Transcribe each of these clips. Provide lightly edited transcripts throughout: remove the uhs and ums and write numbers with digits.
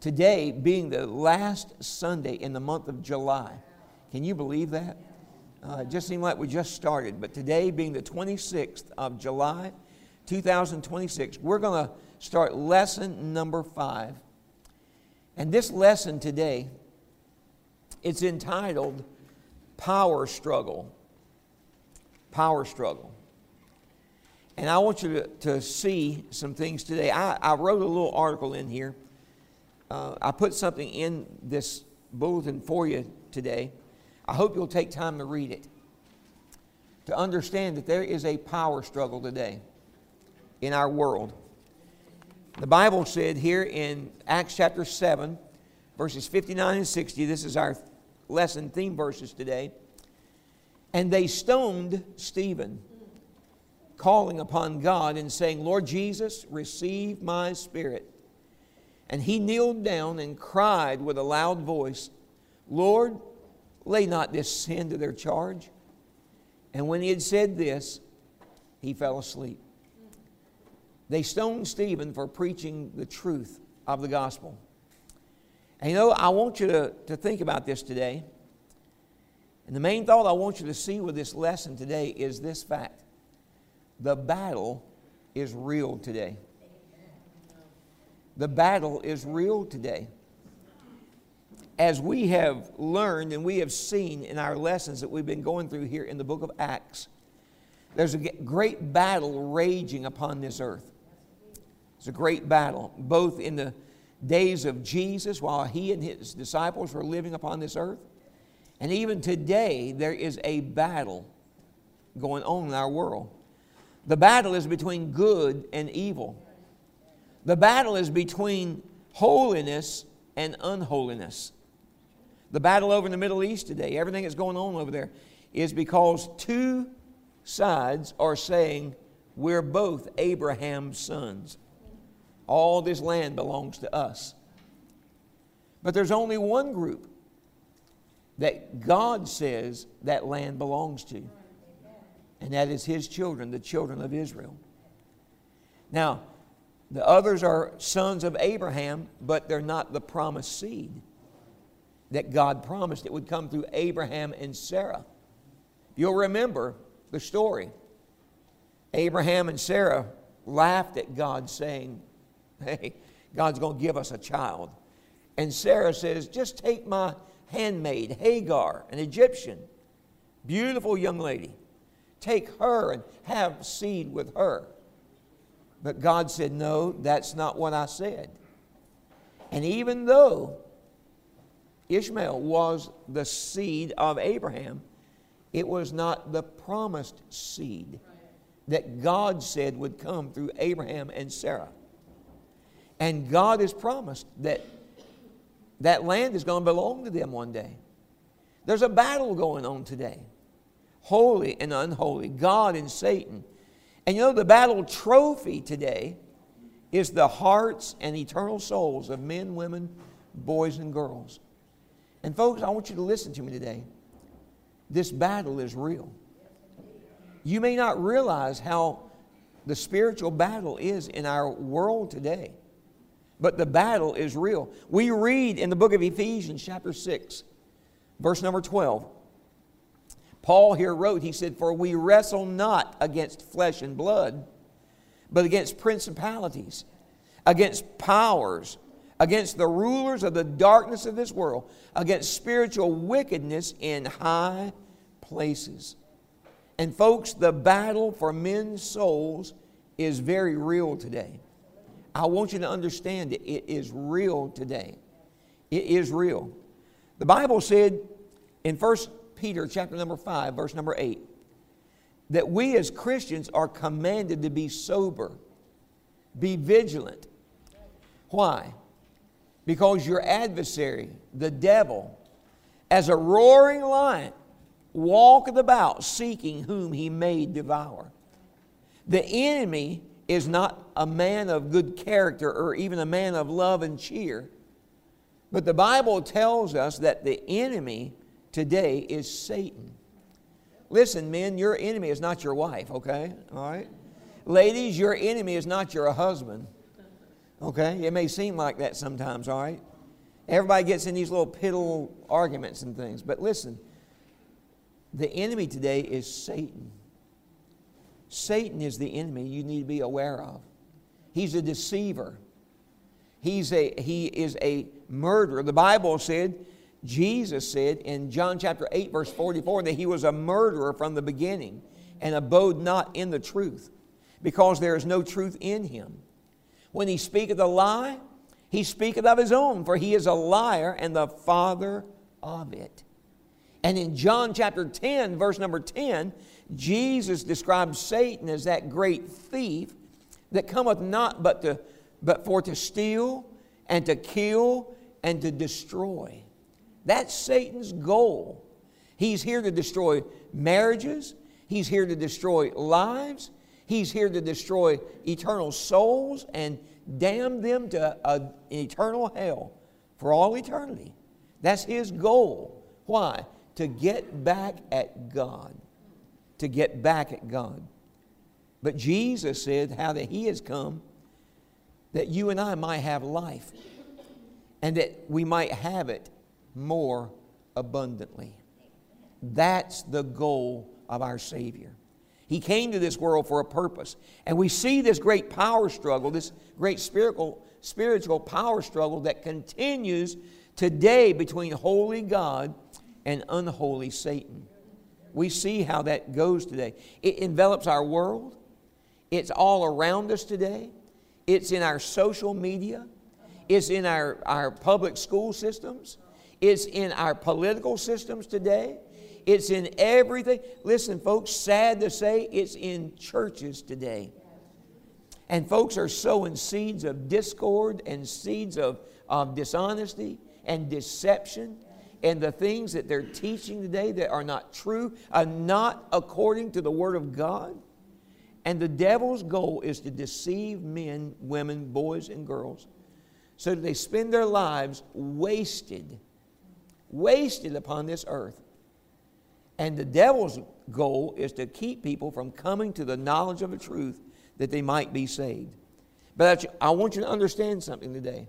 Today being the last Sunday in the month of July. Can you believe that? It just seemed like we just started. But today being the 26th of July, 2026, we're going to start lesson number 5. And this lesson today, it's entitled Power Struggle. Power Struggle. And I want you to see some things today. I wrote a little article in here. I put something in this bulletin for you today. I hope you'll take time to read it, to understand that there is a power struggle today in our world. The Bible said here in Acts chapter 7, verses 59 and 60, this is our lesson theme verses today. And they stoned Stephen, calling upon God and saying, Lord Jesus, receive my spirit. And he kneeled down and cried with a loud voice, Lord, lay not this sin to their charge. And when he had said this, he fell asleep. They stoned Stephen for preaching the truth of the gospel. And you know, I want you to think about this today. And the main thought I want you to see with this lesson today is this fact. The battle is real today. The battle is real today. As we have learned and we have seen in our lessons that we've been going through here in the book of Acts, there's a great battle raging upon this earth. It's a great battle, both in the days of Jesus while he and his disciples were living upon this earth, and even today there is a battle going on in our world. The battle is between good and evil. The battle is between holiness and unholiness. The battle over in the Middle East today, everything that's going on over there, is because two sides are saying we're both Abraham's sons. All this land belongs to us. But there's only one group that God says that land belongs to. And that is His children, the children of Israel. Now, the others are sons of Abraham, but they're not the promised seed that God promised it would come through Abraham and Sarah. You'll remember the story. Abraham and Sarah laughed at God saying, hey, God's going to give us a child. And Sarah says, just take my handmaid, Hagar, an Egyptian, beautiful young lady. Take her and have seed with her. But God said, no, that's not what I said. And even though Ishmael was the seed of Abraham, it was not the promised seed that God said would come through Abraham and Sarah. And God has promised that that land is going to belong to them one day. There's a battle going on today. Holy and unholy, God and Satan. And you know, the battle trophy today is the hearts and eternal souls of men, women, boys, and girls. And folks, I want you to listen to me today. This battle is real. You may not realize how the spiritual battle is in our world today, but the battle is real. We read in the book of Ephesians chapter 6, verse number 12. Paul here wrote, he said, for we wrestle not against flesh and blood, but against principalities, against powers, against the rulers of the darkness of this world, against spiritual wickedness in high places. And folks, the battle for men's souls is very real today. I want you to understand it. It is real today. It is real. The Bible said in 1 Peter chapter number 5, verse number 8, that we as Christians are commanded to be sober, be vigilant. Why? Because your adversary, the devil, as a roaring lion, walketh about seeking whom he may devour. The enemy is not a man of good character or even a man of love and cheer. But the Bible tells us that the enemy today is Satan. Listen, men, your enemy is not your wife, okay? All right? Ladies, your enemy is not your husband. Okay? It may seem like that sometimes, all right? Everybody gets in these little piddle arguments and things. But listen, the enemy today is Satan. Satan is the enemy you need to be aware of. He's a deceiver. He is a murderer. The Bible said, Jesus said in John chapter 8 verse 44 that he was a murderer from the beginning and abode not in the truth, because there is no truth in him. When he speaketh a lie, he speaketh of his own, for he is a liar and the father of it. And in John chapter 10, verse number 10, Jesus describes Satan as that great thief that cometh not but for to steal and to kill and to destroy. That's Satan's goal. He's here to destroy marriages. He's here to destroy lives. He's here to destroy eternal souls and damn them to an eternal hell for all eternity. That's his goal. Why? To get back at God. To get back at God. But Jesus said how that he has come that you and I might have life, and that we might have it more abundantly. That's the goal of our Savior. He came to this world for a purpose. And we see this great power struggle, this great spiritual power struggle that continues today between holy God and unholy Satan. We see how that goes today. It envelops our world. It's all around us today. It's in our social media. It's in our public school systems. It's in our political systems today. It's in everything. Listen, folks, sad to say, it's in churches today. And folks are sowing seeds of discord and seeds of dishonesty and deception. And the things that they're teaching today that are not true, are not according to the Word of God. And the devil's goal is to deceive men, women, boys, and girls, so that they spend their lives wasted upon this earth. And the devil's goal is to keep people from coming to the knowledge of the truth that they might be saved. But I want you to understand something today.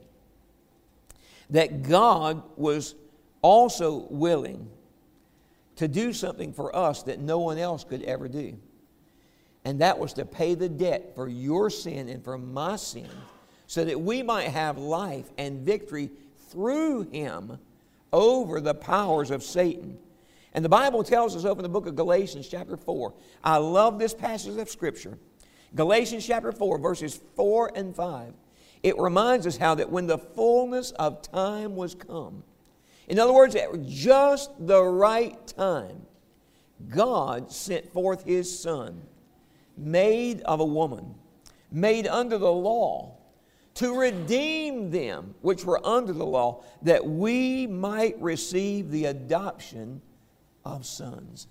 That God was also willing to do something for us that no one else could ever do. And that was to pay the debt for your sin and for my sin, so that we might have life and victory through Him over the powers of Satan. And the Bible tells us over in the book of Galatians chapter 4. I love this passage of Scripture. Galatians chapter 4, verses 4 and 5. It reminds us how that when the fullness of time was come, in other words, at just the right time, God sent forth His Son, made of a woman, made under the law, to redeem them which were under the law, that we might receive the adoption of sons.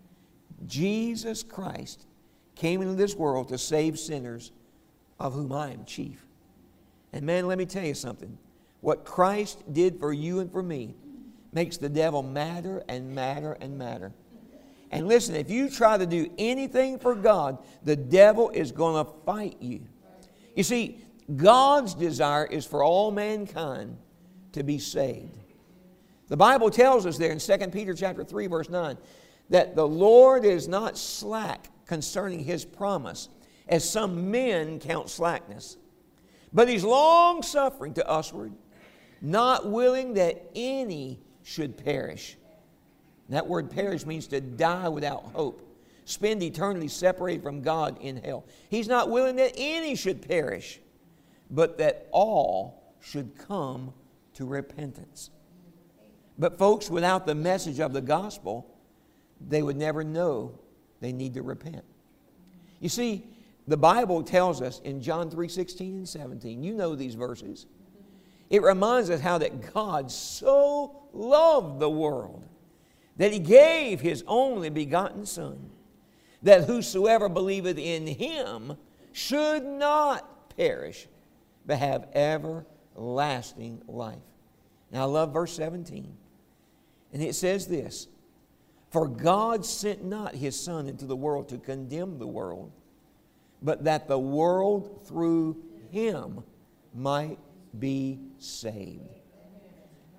Jesus Christ came into this world to save sinners, of whom I am chief. And man, let me tell you something. What Christ did for you and for me makes the devil madder and madder and madder. And listen, if you try to do anything for God, the devil is going to fight you. You see, God's desire is for all mankind to be saved. The Bible tells us there in 2 Peter chapter 3, verse 9, that the Lord is not slack concerning His promise, as some men count slackness, but He's long-suffering to usward, not willing that any should perish. And that word perish means to die without hope, spend eternity separated from God in hell. He's not willing that any should perish, but that all should come to repentance. But folks, without the message of the gospel, they would never know they need to repent. You see, the Bible tells us in John 3:16 and 17, you know these verses. It reminds us how that God so loved the world that He gave His only begotten Son, that whosoever believeth in Him should not perish, but have everlasting life. Now I love verse 17. And it says this, for God sent not His Son into the world to condemn the world, but that the world through Him might be saved.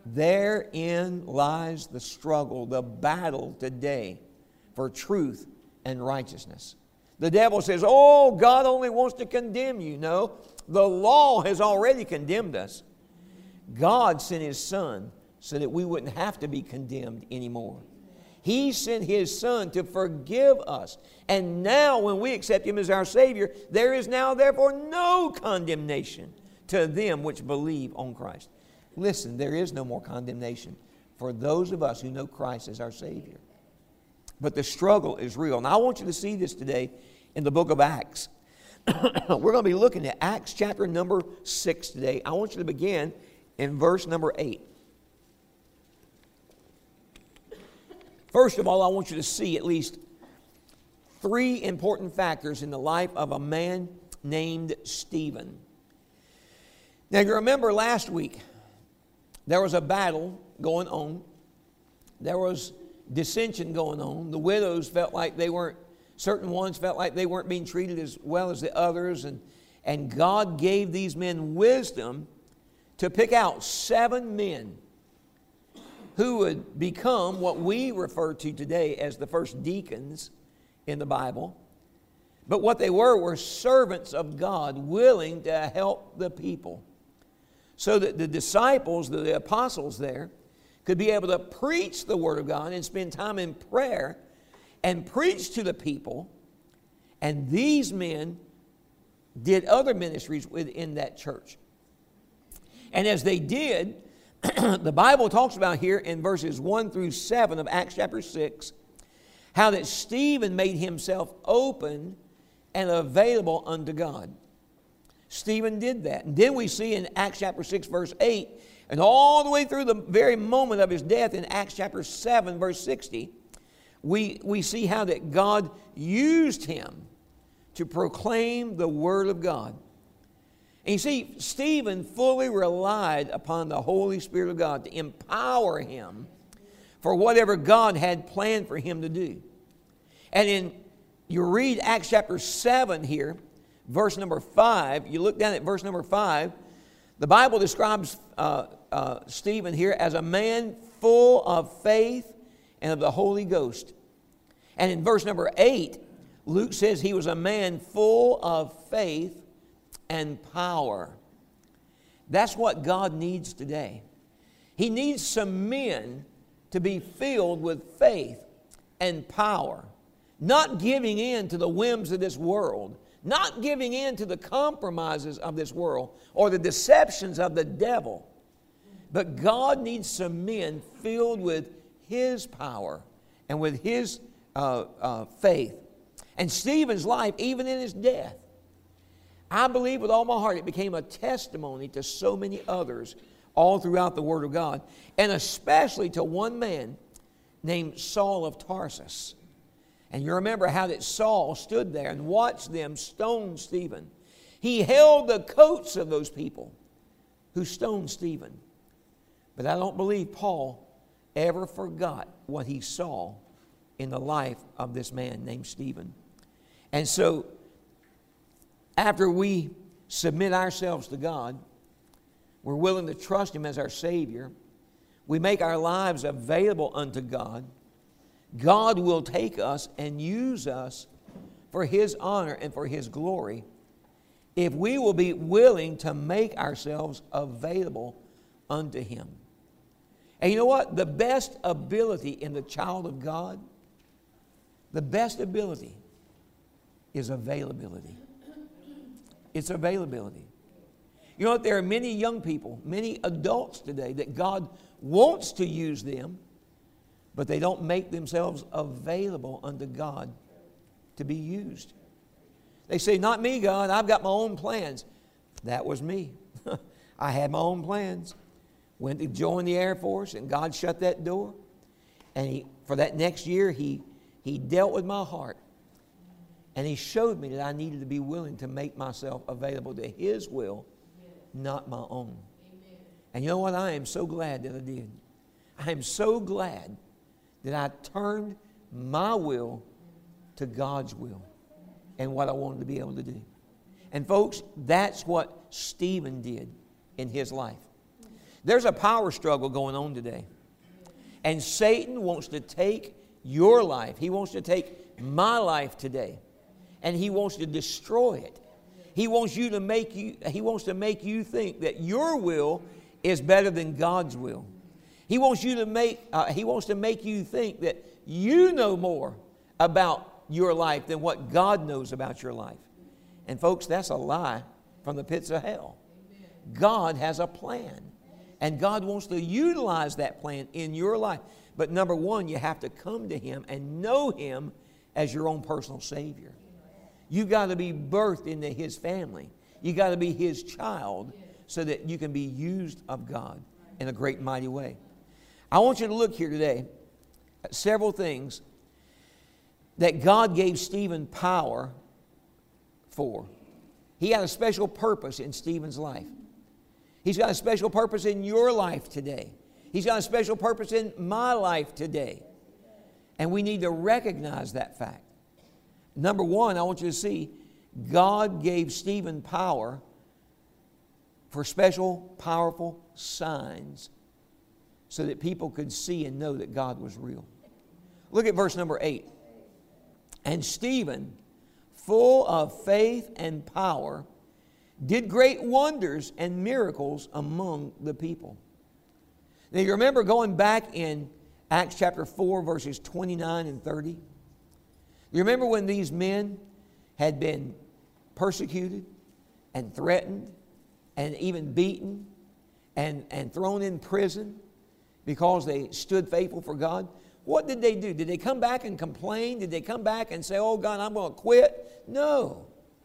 Therein lies the struggle, the battle today for truth and righteousness. The devil says, oh, God only wants to condemn you. No, the law has already condemned us. God sent His Son so that we wouldn't have to be condemned anymore. He sent His Son to forgive us. And now when we accept Him as our Savior, there is now therefore no condemnation to them which believe on Christ. Listen, there is no more condemnation for those of us who know Christ as our Savior. But the struggle is real. And I want you to see this today in the book of Acts. We're going to be looking at Acts chapter number 6 today. I want you to begin in verse number 8. First of all, I want you to see at least 3 important factors in the life of a man named Stephen. Now, you remember last week, there was a battle going on. There was dissension going on. The widows felt like certain ones felt like they weren't being treated as well as the others. And God gave these men wisdom to pick out 7 men who would become what we refer to today as the first deacons in the Bible. But what they were servants of God, willing to help the people. So that the disciples, the apostles there, could be able to preach the Word of God and spend time in prayer and preach to the people. And these men did other ministries within that church. And as they did, the Bible talks about here in verses 1 through 7 of Acts chapter 6, how that Stephen made himself open and available unto God. Stephen did that. And then we see in Acts chapter 6 verse 8, and all the way through the very moment of his death in Acts chapter 7 verse 60, we see how that God used him to proclaim the Word of God. And you see, Stephen fully relied upon the Holy Spirit of God to empower him for whatever God had planned for him to do. And you read Acts chapter 7 here, verse number 5. You look down at verse number 5. The Bible describes Stephen here as a man full of faith and of the Holy Ghost. And in verse number 8, Luke says he was a man full of faith and power. That's what God needs today. He needs some men to be filled with faith and power, not giving in to the whims of this world, not giving in to the compromises of this world or the deceptions of the devil. But God needs some men filled with His power and with His faith. And Stephen's life, even in his death, I believe with all my heart it became a testimony to so many others all throughout the Word of God, and especially to one man named Saul of Tarsus. And you remember how that Saul stood there and watched them stone Stephen. He held the coats of those people who stoned Stephen. But I don't believe Paul ever forgot what he saw in the life of this man named Stephen. And so, after we submit ourselves to God, we're willing to trust Him as our Savior, we make our lives available unto God, God will take us and use us for His honor and for His glory if we will be willing to make ourselves available unto Him. And you know what? The best ability in the child of God, the best ability is availability. It's availability. You know what? There are many young people, many adults today that God wants to use them, but they don't make themselves available unto God to be used. They say, not me, God. I've got my own plans. That was me. I had my own plans. Went to join the Air Force, and God shut that door. And for that next year, He dealt with my heart. And He showed me that I needed to be willing to make myself available to His will, not my own. Amen. And you know what? I am so glad that I did. I am so glad that I turned my will to God's will and what I wanted to be able to do. And folks, that's what Stephen did in his life. There's a power struggle going on today. And Satan wants to take your life. He wants to take my life today. And he wants to destroy it. He wants to make you think that your will is better than God's will. He wants to make you think that you know more about your life than what God knows about your life. And folks, that's a lie from the pits of hell. God has a plan. And God wants to utilize that plan in your life. But number one, you have to come to Him and know Him as your own personal Savior. You've got to be birthed into His family. You've got to be His child so that you can be used of God in a great and mighty way. I want you to look here today at several things that God gave Stephen power for. He had a special purpose in Stephen's life. He's got a special purpose in your life today. He's got a special purpose in my life today. And we need to recognize that fact. Number one, I want you to see, God gave Stephen power for special, powerful signs so that people could see and know that God was real. Look at verse number 8. And Stephen, full of faith and power, did great wonders and miracles among the people. Now you remember going back in Acts chapter 4, verses 29 and 30? You remember when these men had been persecuted and threatened and even beaten and thrown in prison because they stood faithful for God? What did they do? Did they come back and complain? Did they come back and say, oh God, I'm going to quit? No.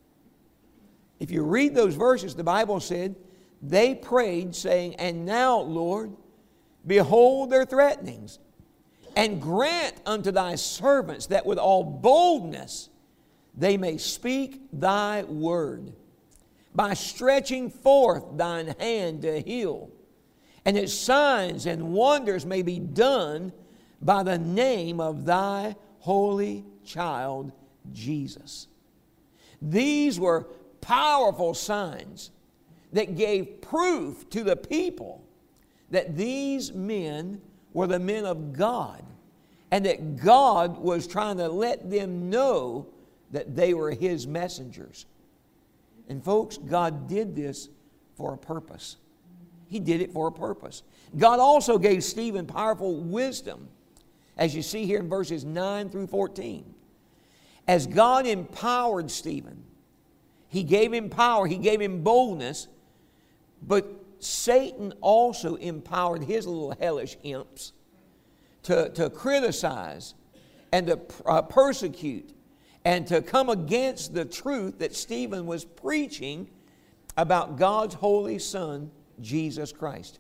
If you read those verses, the Bible said, they prayed saying, and now, Lord, behold their threatenings, and grant unto thy servants that with all boldness they may speak thy word, by stretching forth thine hand to heal, and that signs and wonders may be done by the name of thy holy child, Jesus. These were powerful signs that gave proof to the people that these men were the men of God and that God was trying to let them know that they were His messengers. And folks, God did this for a purpose. He did it for a purpose. God also gave Stephen powerful wisdom, as you see here in verses 9 through 14. As God empowered Stephen, He gave him power, He gave him boldness, but Satan also empowered his little hellish imps to criticize and to persecute and to come against the truth that Stephen was preaching about God's holy Son, Jesus Christ.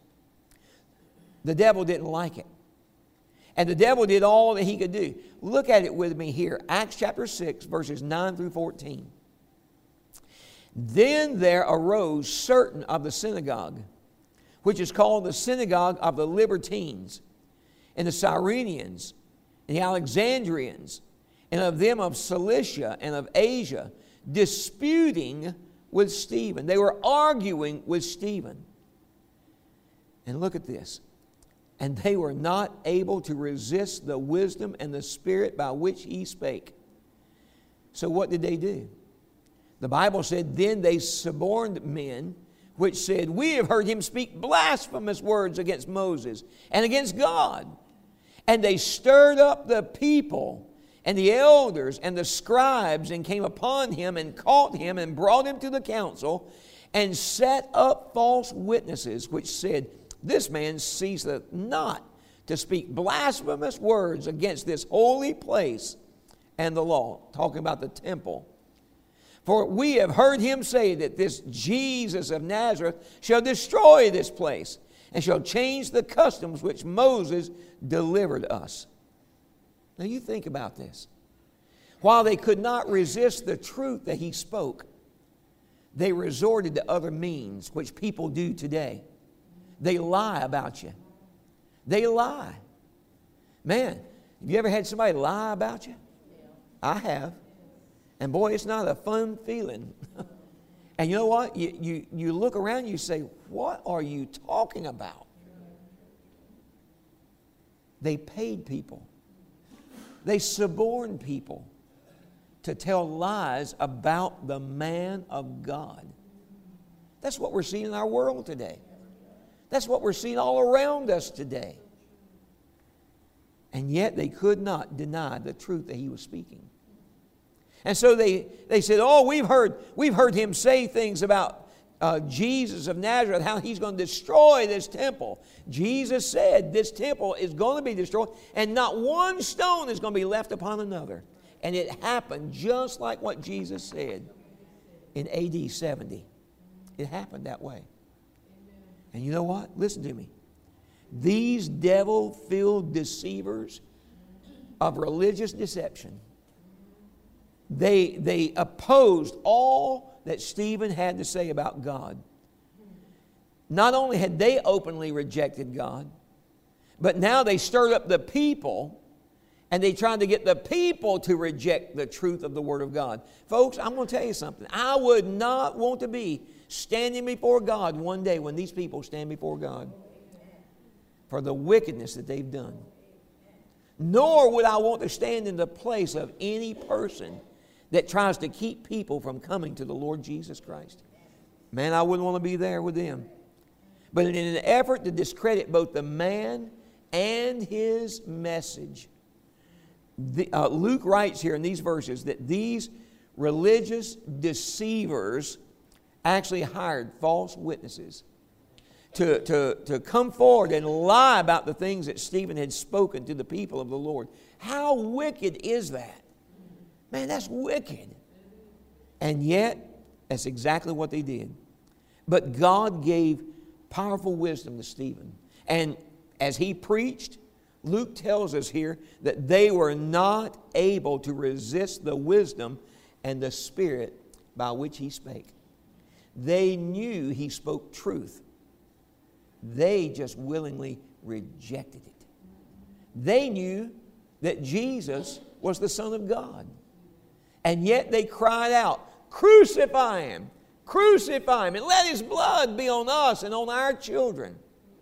The devil didn't like it. And the devil did all that he could do. Look at it with me here. Acts chapter 6, verses 9 through 14. Then there arose certain of the synagogue, which is called the synagogue of the Libertines, and the Cyrenians, and the Alexandrians, and of them of Cilicia and of Asia, disputing with Stephen. They were arguing with Stephen. And look at this. And they were not able to resist the wisdom and the spirit by which he spake. So what did they do? The Bible said, then they suborned men, which said, we have heard him speak blasphemous words against Moses and against God. And they stirred up the people and the elders and the scribes, and came upon him and caught him and brought him to the council, and set up false witnesses, which said, this man ceaseth not to speak blasphemous words against this holy place and the law. Talking about the temple. For we have heard him say that this Jesus of Nazareth shall destroy this place, and shall change the customs which Moses delivered us. Now you think about this. While they could not resist the truth that he spoke, they resorted to other means, which people do today. They lie about you. They lie. Man, have you ever had somebody lie about you? I have. And boy, it's not a fun feeling. And you know what? You look around and you say, what are you talking about? They paid people. They suborned people to tell lies about the man of God. That's what we're seeing in our world today. That's what we're seeing all around us today. And yet they could not deny the truth that he was speaking. And so they said, oh, we've heard him say things about Jesus of Nazareth, how he's going to destroy this temple. Jesus said this temple is going to be destroyed, and not one stone is going to be left upon another. And it happened just like what Jesus said in AD 70. It happened that way. And you know what? Listen to me. These devil-filled deceivers of religious deception, they opposed all that Stephen had to say about God. Not only had they openly rejected God, but now they stirred up the people, and they tried to get the people to reject the truth of the Word of God. Folks, I'm going to tell you something. I would not want to be standing before God one day when these people stand before God for the wickedness that they've done. Nor would I want to stand in the place of any person that tries to keep people from coming to the Lord Jesus Christ. Man, I wouldn't want to be there with them. But in an effort to discredit both the man and his message, Luke writes here in these verses that these religious deceivers actually hired false witnesses to come forward and lie about the things that Stephen had spoken to the people of the Lord. How wicked is that? Man, that's wicked. And yet, that's exactly what they did. But God gave powerful wisdom to Stephen. And as he preached, Luke tells us here that they were not able to resist the wisdom and the spirit by which he spake. They knew he spoke truth. They just willingly rejected it. They knew that Jesus was the Son of God. And yet they cried out, crucify him, and let his blood be on us and on our children.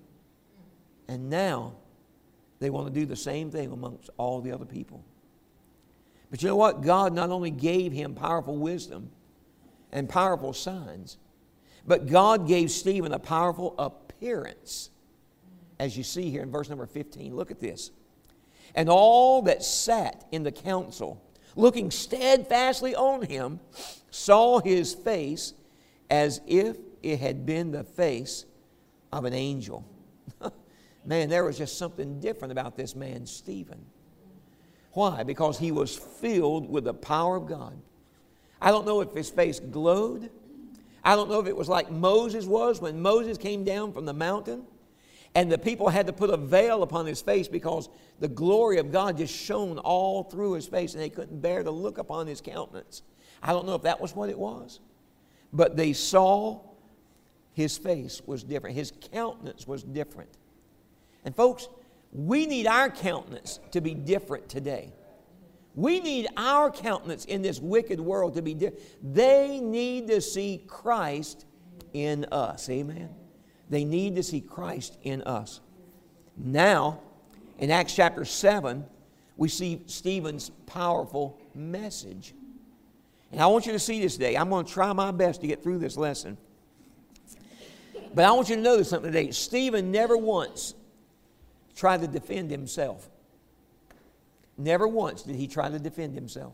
And now they want to do the same thing amongst all the other people. But you know what? God not only gave him powerful wisdom and powerful signs, but God gave Stephen a powerful appearance. As you see here in verse number 15, look at this. And all that sat in the council, looking steadfastly on him, saw his face as if it had been the face of an angel. Man, there was just something different about this man, Stephen. Why? Because he was filled with the power of God. I don't know if his face glowed. I don't know if it was like Moses was when Moses came down from the mountain and the people had to put a veil upon his face because the glory of God just shone all through his face and they couldn't bear to look upon his countenance. I don't know if that was what it was, but they saw his face was different. His countenance was different. And folks, we need our countenance to be different today. We need our countenance in this wicked world to be different. They need to see Christ in us. Amen. They need to see Christ in us. Now, in Acts chapter 7, we see Stephen's powerful message. And I want you to see this today. I'm going to try my best to get through this lesson. But I want you to notice something today. Stephen never once tried to defend himself. Never once did he try to defend himself.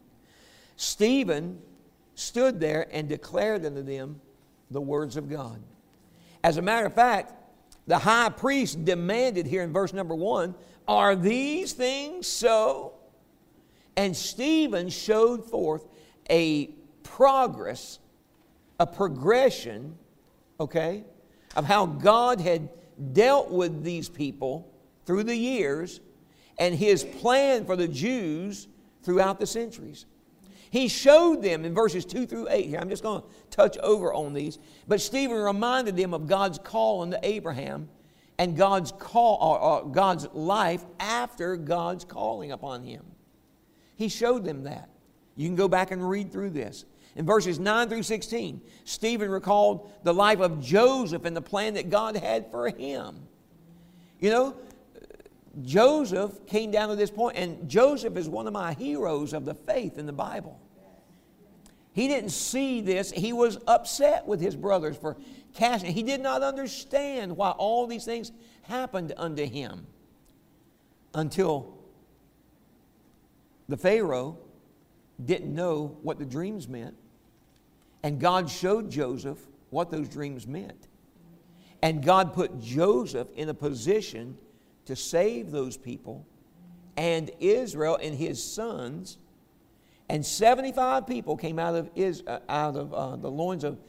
Stephen stood there and declared unto them the words of God. As a matter of fact, the high priest demanded here in verse number 1, are these things so? And Stephen showed forth a progression, okay, of how God had dealt with these people through the years and his plan for the Jews throughout the centuries. He showed them in verses 2 through 8 here. I'm just going to touch over on these. But Stephen reminded them of God's call unto Abraham and God's life after God's calling upon him. He showed them that. You can go back and read through this. In verses 9 through 16, Stephen recalled the life of Joseph and the plan that God had for him. You know, Joseph came down to this point, and Joseph is one of my heroes of the faith in the Bible. He didn't see this. He was upset with his brothers for casting. He did not understand why all these things happened unto him until the Pharaoh didn't know what the dreams meant. And God showed Joseph what those dreams meant. And God put Joseph in a position to save those people and Israel and his sons. And 75 people came out of the loins of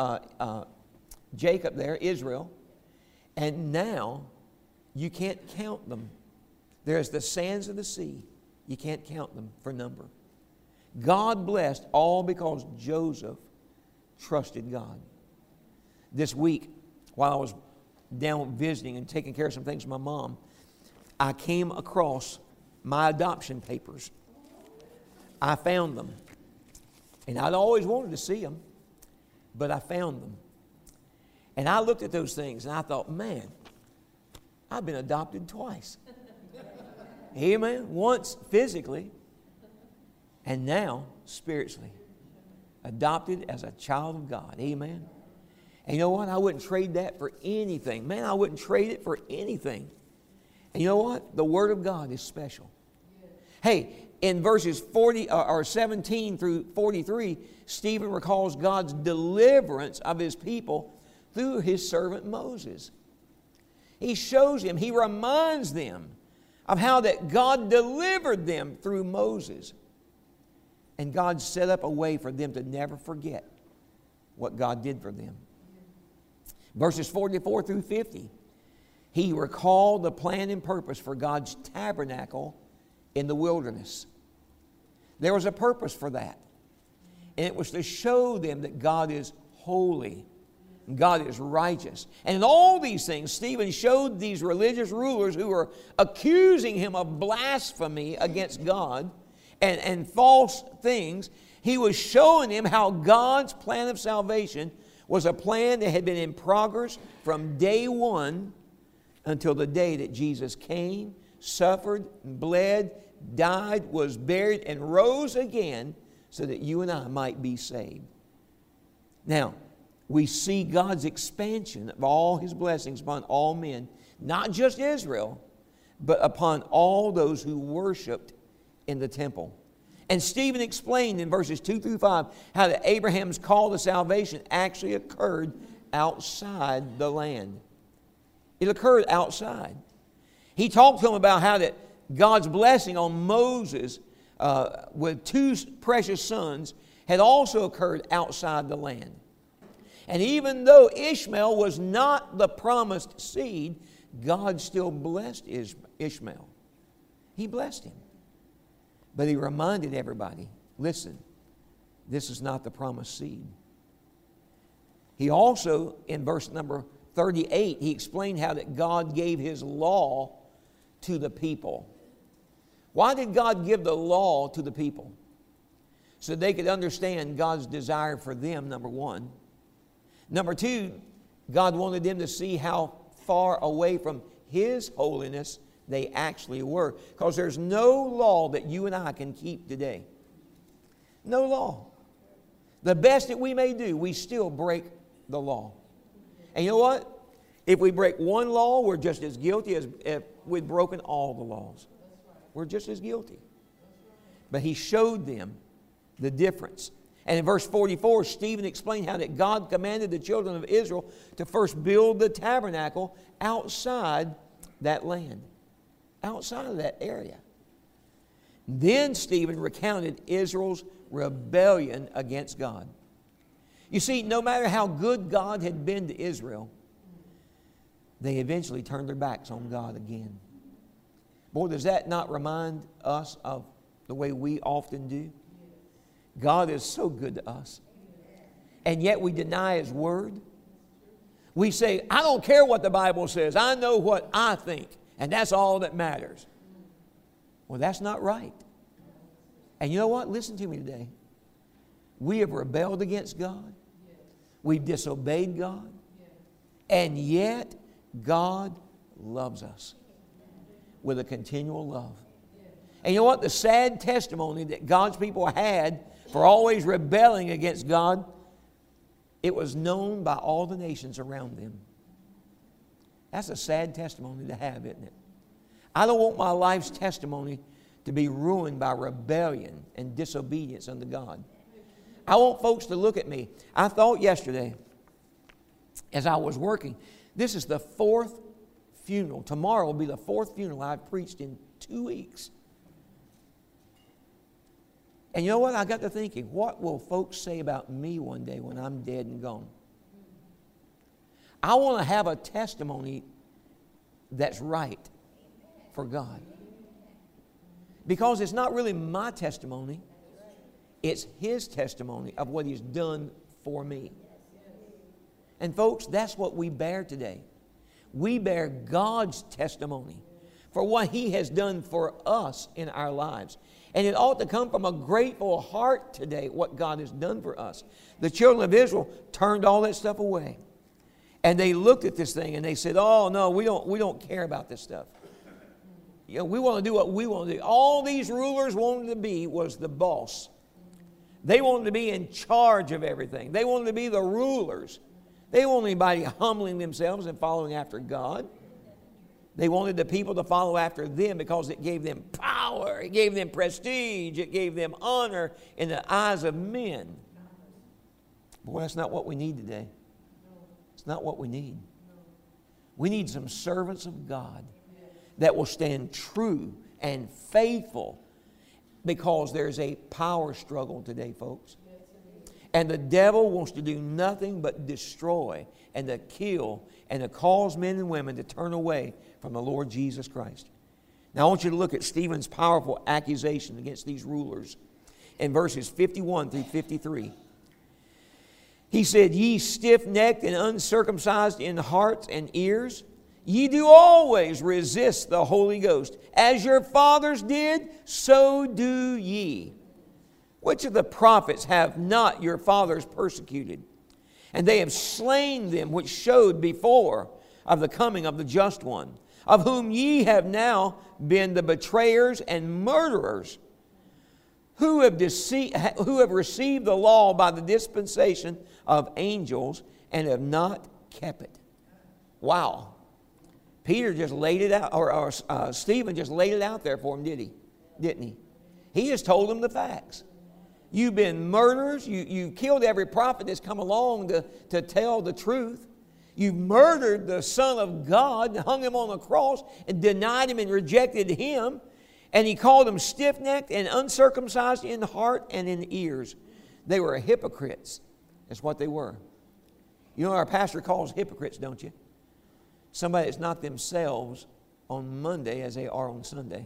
Jacob there, Israel. And now you can't count them. There's the sands of the sea. You can't count them for number. God blessed all because Joseph trusted God. This week, while I was down visiting and taking care of some things with my mom, I came across my adoption papers. I found them. And I'd always wanted to see them, but I found them. And I looked at those things and I thought, man, I've been adopted twice. Amen. Once physically, and now spiritually. Adopted as a child of God. Amen. And you know what? I wouldn't trade that for anything. Man, I wouldn't trade it for anything. And you know what? The Word of God is special. Hey, in verses 17 through 43, Stephen recalls God's deliverance of his people through his servant Moses. He shows him, he reminds them of how that God delivered them through Moses. And God set up a way for them to never forget what God did for them. Verses 44 through 50, he recalled the plan and purpose for God's tabernacle in the wilderness. There was a purpose for that. And it was to show them that God is holy. God is righteous. And in all these things, Stephen showed these religious rulers who were accusing him of blasphemy against God and false things. He was showing them how God's plan of salvation was a plan that had been in progress from day one until the day that Jesus came, suffered, bled, died, was buried, and rose again so that you and I might be saved. Now, we see God's expansion of all His blessings upon all men, not just Israel, but upon all those who worshiped in the temple. And Stephen explained in verses 2 through 5 how that Abraham's call to salvation actually occurred outside the land. It occurred outside. He talked to them about how that God's blessing on Moses with two precious sons had also occurred outside the land. And even though Ishmael was not the promised seed, God still blessed Ishmael. He blessed him. But He reminded everybody, listen, this is not the promised seed. He also, in verse number 38, he explained how that God gave His law to the people. Why did God give the law to the people? So they could understand God's desire for them, number one. Number two, God wanted them to see how far away from His holiness they actually were. Because there's no law that you and I can keep today. No law. The best that we may do, we still break the law. And you know what? If we break one law, we're just as guilty as if we'd broken all the laws. We're just as guilty. But He showed them the difference. And in verse 44, Stephen explained how that God commanded the children of Israel to first build the tabernacle outside that land, outside of that area. Then Stephen recounted Israel's rebellion against God. You see, no matter how good God had been to Israel, they eventually turned their backs on God again. Boy, does that not remind us of the way we often do? God is so good to us. And yet we deny His Word. We say, I don't care what the Bible says. I know what I think. And that's all that matters. Well, that's not right. And you know what? Listen to me today. We have rebelled against God. We've disobeyed God. And yet, God loves us. with a continual love. And you know what? The sad testimony that God's people had for always rebelling against God, it was known by all the nations around them. That's a sad testimony to have, isn't it? I don't want my life's testimony to be ruined by rebellion and disobedience unto God. I want folks to look at me. I thought yesterday, as I was working, this is the 4th funeral. Tomorrow will be the 4th funeral I've preached in 2 weeks. And you know what? I got to thinking, what will folks say about me one day when I'm dead and gone? I want to have a testimony that's right for God. Because it's not really my testimony. It's His testimony of what He's done for me. And folks, that's what we bear today. We bear God's testimony for what He has done for us in our lives. And it ought to come from a grateful heart today, what God has done for us. The children of Israel turned all that stuff away. And they looked at this thing and they said, oh, no, we don't care about this stuff. You know, we want to do what we want to do. All these rulers wanted to be was the boss. They wanted to be in charge of everything. They wanted to be the rulers. They didn't want anybody humbling themselves and following after God. They wanted the people to follow after them because it gave them power. It gave them prestige. It gave them honor in the eyes of men. Boy, that's not what we need today. It's not what we need. We need some servants of God that will stand true and faithful, because there's a power struggle today, folks. And the devil wants to do nothing but destroy and to kill and to cause men and women to turn away from the Lord Jesus Christ. Now I want you to look at Stephen's powerful accusation against these rulers in verses 51 through 53. He said, ye stiff-necked and uncircumcised in hearts and ears, ye do always resist the Holy Ghost. As your fathers did, so do ye. Which of the prophets have not your fathers persecuted? And they have slain them which showed before of the coming of the just one, of whom ye have now been the betrayers and murderers, who have received the law by the dispensation of angels and have not kept it. Wow. Peter just laid it out, or Stephen just laid it out there for him, didn't he? He just told them the facts. You've been murderers. You killed every prophet that's come along to tell the truth. You murdered the Son of God and hung Him on the cross and denied Him and rejected Him. And he called them stiff-necked and uncircumcised in heart and in ears. They were hypocrites. That's what they were. You know what our pastor calls hypocrites, don't you? Somebody that's not themselves on Monday as they are on Sunday.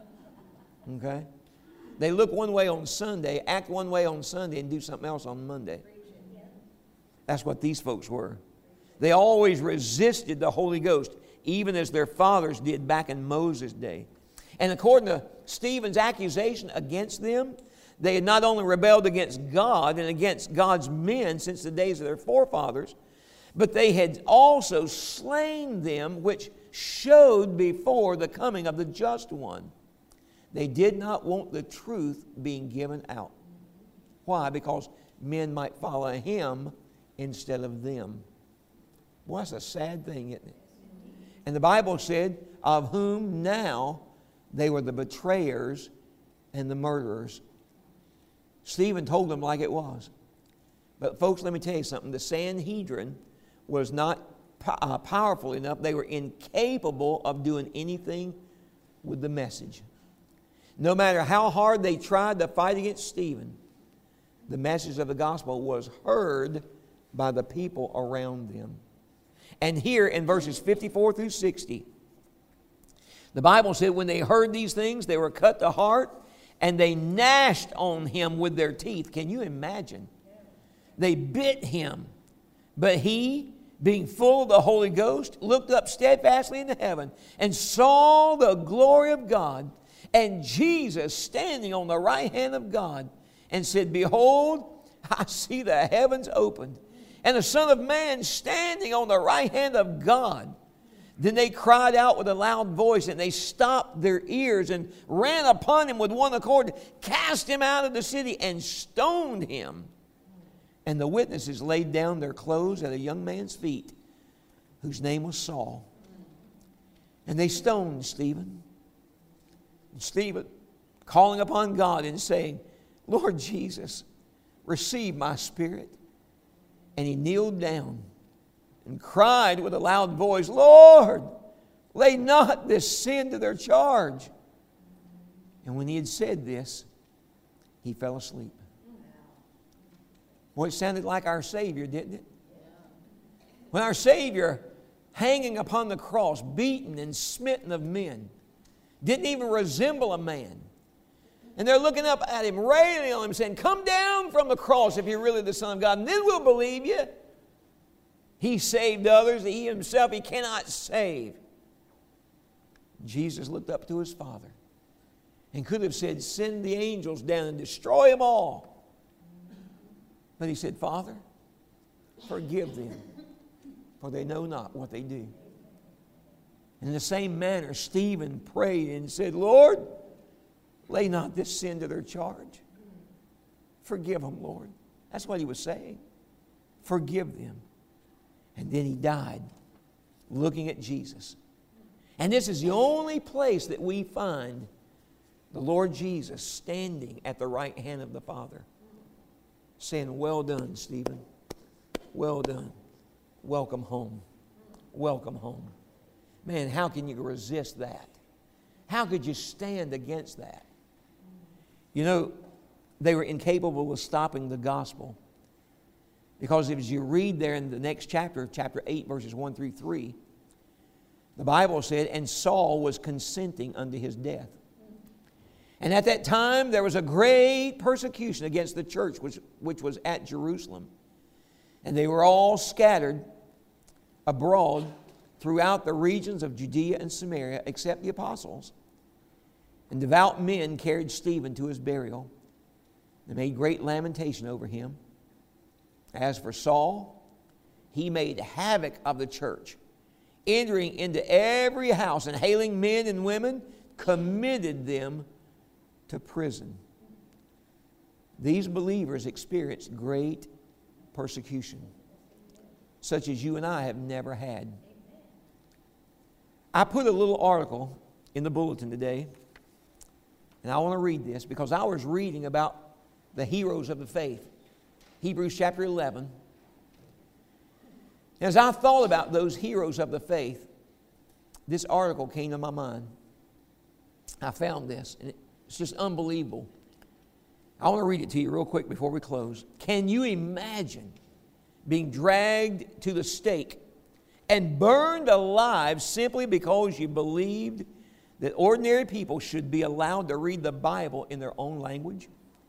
Okay? They look one way on Sunday, act one way on Sunday, and do something else on Monday. That's what these folks were. They always resisted the Holy Ghost, even as their fathers did back in Moses' day. And according to Stephen's accusation against them, they had not only rebelled against God and against God's men since the days of their forefathers, but they had also slain them which showed before the coming of the just one. They did not want the truth being given out. Why? Because men might follow him instead of them. Boy, that's a sad thing, isn't it? And the Bible said, of whom now they were the betrayers and the murderers. Stephen told them like it was. But folks, let me tell you something. The Sanhedrin was not powerful enough. They were incapable of doing anything with the message. No matter how hard they tried to fight against Stephen, the message of the gospel was heard by the people around them. And here in verses 54 through 60, the Bible said when they heard these things, they were cut to heart and they gnashed on him with their teeth. Can you imagine? They bit him. But he, being full of the Holy Ghost, looked up steadfastly into heaven and saw the glory of God and Jesus standing on the right hand of God, and said, behold, I see the heavens opened and the Son of Man standing on the right hand of God. Then they cried out with a loud voice, and they stopped their ears and ran upon him with one accord, cast him out of the city, and stoned him. And the witnesses laid down their clothes at a young man's feet, whose name was Saul. And they stoned Stephen. And Stephen, calling upon God and saying, Lord Jesus, receive my spirit. And he kneeled down and cried with a loud voice, Lord, lay not this sin to their charge. And when he had said this, he fell asleep. Well, it sounded like our Savior, didn't it? When our Savior, hanging upon the cross, beaten and smitten of men, didn't even resemble a man. And they're looking up at him, railing on him, saying, come down from the cross if you're really the Son of God, and then we'll believe you. He saved others, he himself he cannot save. Jesus looked up to his Father and could have said, send the angels down and destroy them all. But he said, Father, forgive them, for they know not what they do. And in the same manner, Stephen prayed and said, Lord, lay not this sin to their charge. Forgive them, Lord. That's what he was saying. Forgive them. And then he died looking at Jesus. And this is the only place that we find the Lord Jesus standing at the right hand of the Father, saying, well done, Stephen. Well done. Welcome home. Welcome home. Man, how can you resist that? How could you stand against that? You know, they were incapable of stopping the gospel. Because as you read there in the next chapter, chapter 8, verses 1 through 3, the Bible said, and Saul was consenting unto his death. And at that time, there was a great persecution against the church, which was at Jerusalem. And they were all scattered abroad throughout the regions of Judea and Samaria, except the apostles. And devout men carried Stephen to his burial. They made great lamentation over him. As for Saul, he made havoc of the church, entering into every house and hailing men and women, committed them to prison. These believers experienced great persecution, such as you and I have never had. I put a little article in the bulletin today, and I want to read this because I was reading about the heroes of the faith. Hebrews chapter 11. As I thought about those heroes of the faith, this article came to my mind. I found this, and it's just unbelievable. I want to read it to you real quick before we close. Can you imagine being dragged to the stake and burned alive simply because you believed that ordinary people should be allowed to read the Bible in their own language?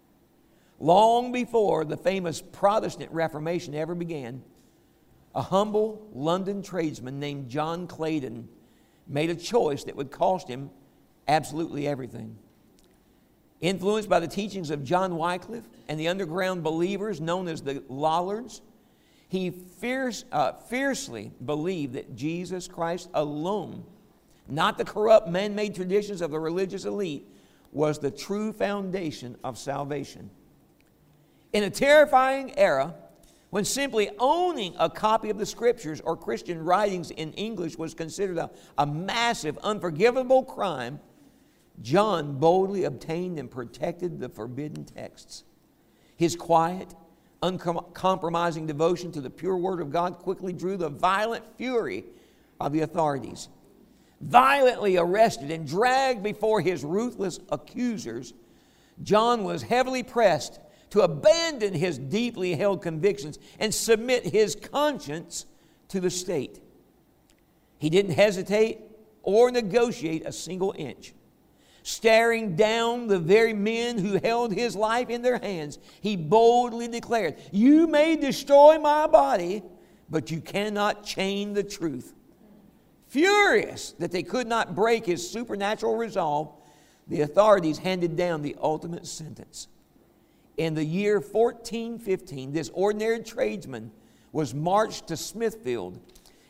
Long before the famous Protestant Reformation ever began, a humble London tradesman named John Clayton made a choice that would cost him absolutely everything. Influenced by the teachings of John Wycliffe and the underground believers known as the Lollards, he fiercely believed that Jesus Christ alone, not the corrupt man-made traditions of the religious elite, was the true foundation of salvation. In a terrifying era, when simply owning a copy of the Scriptures or Christian writings in English was considered a massive, unforgivable crime, John boldly obtained and protected the forbidden texts. His quiet, uncompromising devotion to the pure Word of God quickly drew the violent fury of the authorities. Violently arrested and dragged before his ruthless accusers, John was heavily pressed to abandon his deeply held convictions and submit his conscience to the state. He didn't hesitate or negotiate a single inch. Staring down the very men who held his life in their hands, he boldly declared, "You may destroy my body, but you cannot chain the truth." Furious that they could not break his supernatural resolve, the authorities handed down the ultimate sentence. In the year 1415, this ordinary tradesman was marched to Smithfield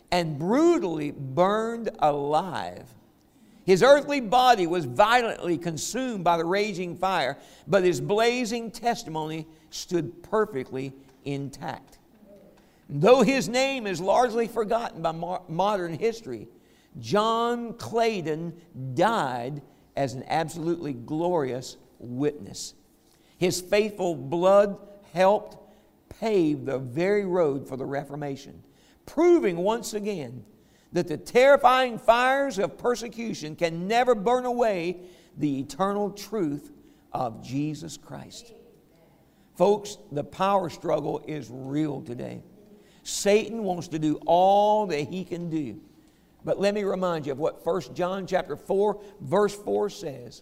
and brutally burned alive. His earthly body was violently consumed by the raging fire, but his blazing testimony stood perfectly intact. Though his name is largely forgotten by modern history, John Clayton died as an absolutely glorious witness. His faithful blood helped pave the very road for the Reformation, proving once again that the terrifying fires of persecution can never burn away the eternal truth of Jesus Christ. Folks, the power struggle is real today. Satan wants to do all that he can do. But let me remind you of what 1 John chapter 4, verse 4 says.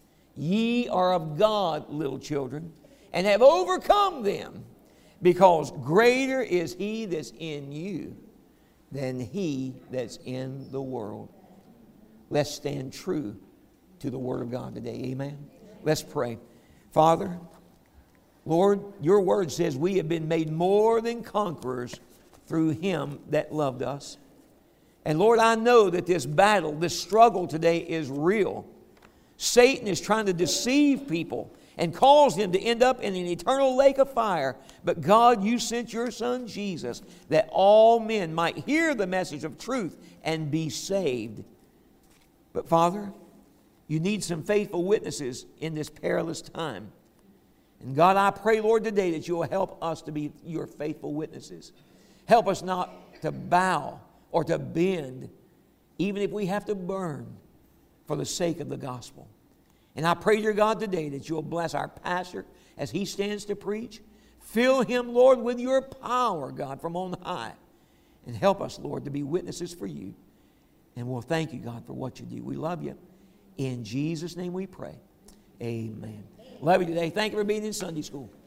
Ye are of God, little children, and have overcome them, because greater is he that's in you than he that's in the world. Let's stand true to the Word of God today. Amen. Let's pray. Father, Lord, your Word says we have been made more than conquerors through him that loved us. And Lord, I know that this battle, this struggle today is real. Satan is trying to deceive people and cause them to end up in an eternal lake of fire. But God, you sent your Son Jesus that all men might hear the message of truth and be saved. But Father, you need some faithful witnesses in this perilous time. And God, I pray, Lord, today that you will help us to be your faithful witnesses. Help us not to bow or to bend, even if we have to burn for the sake of the gospel. And I pray, dear God, today that you'll bless our pastor as he stands to preach. Fill him, Lord, with your power, God, from on high. And help us, Lord, to be witnesses for you. And we'll thank you, God, for what you do. We love you. In Jesus' name we pray. Amen. Love you today. Thank you for being in Sunday school.